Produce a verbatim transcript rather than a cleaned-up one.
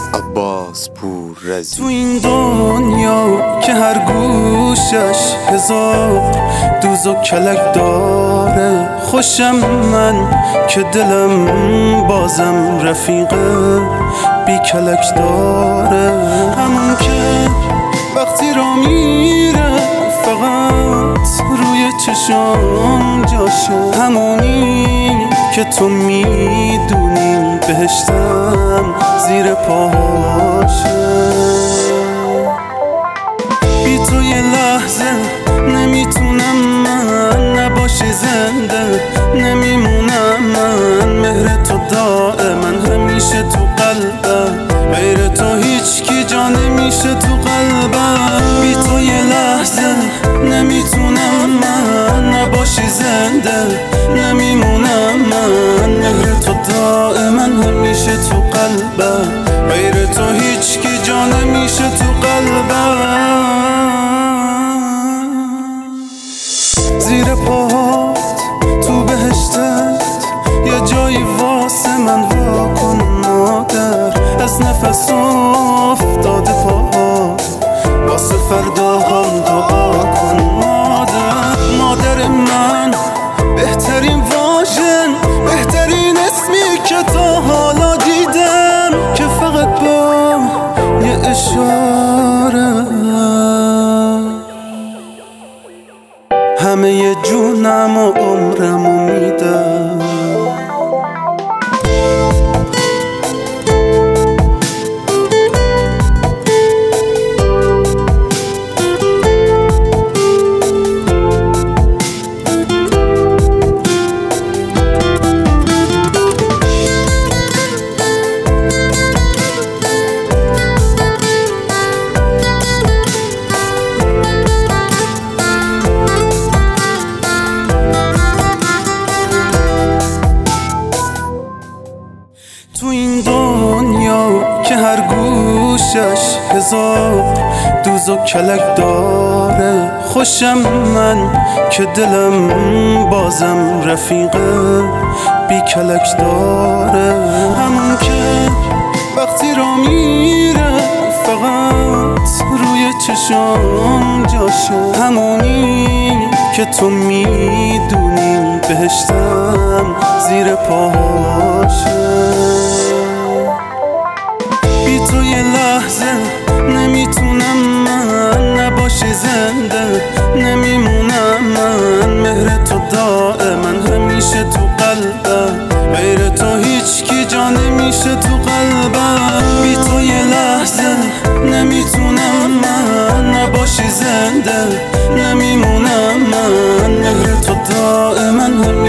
عباس پوررزی. تو این دنیا که هر گوشش هزار دوز و کلک داره، خوشم من که دلم بازم رفیقه بی کلک داره. همون که وقتی را میره فقط روی چشام جاشه، همونی که تو میدونی بهشتم زیر پاهاشه. بی تو یه لحظه نمیتونم من نباشی زنده، نمیمونم من. مهر تو دائما همیشه تو قلبم، غیر تو هیچ کی جا نمیشه تو قلبم. بی تو یه لحظه نمیتونم من نباشی زنده، نمیمونم من. مهر تو دائما همیشه تو قلبم، غیر تو هیچ کی جا نمیشه تو قلبم. زیر پاهات تو بهشتت یه جایی واسه من واکن مادر، از نفس افتاده پاهات واسه فردا هم دعا کن مادر. مادر من بهترین واژن، بهترین اسمی که تا حالا دیدم، که فقط با یه اشاره همه جونم و عمرمو میدم. تو این دنیا که هر گوشش هزار دوز و کلک داره، خوشم من که دلم بازم رفیقه بی کلک داره. همون که وقتی را میره فقط روی چشام جاشه، همونی که تو میدونی بهشتم زیر پاهاشه. بی تو یه لحظه نمیتونم من نباشی زنده، نمیمونم من. مهر تو دائما همیشه تو قلبم، غیر تو هیچ کی جا نمیشه تو قلبم. بی تو یه لحظه نمیتونم من نباشی زنده، نمیمونم من. مهر تو دائما همیشه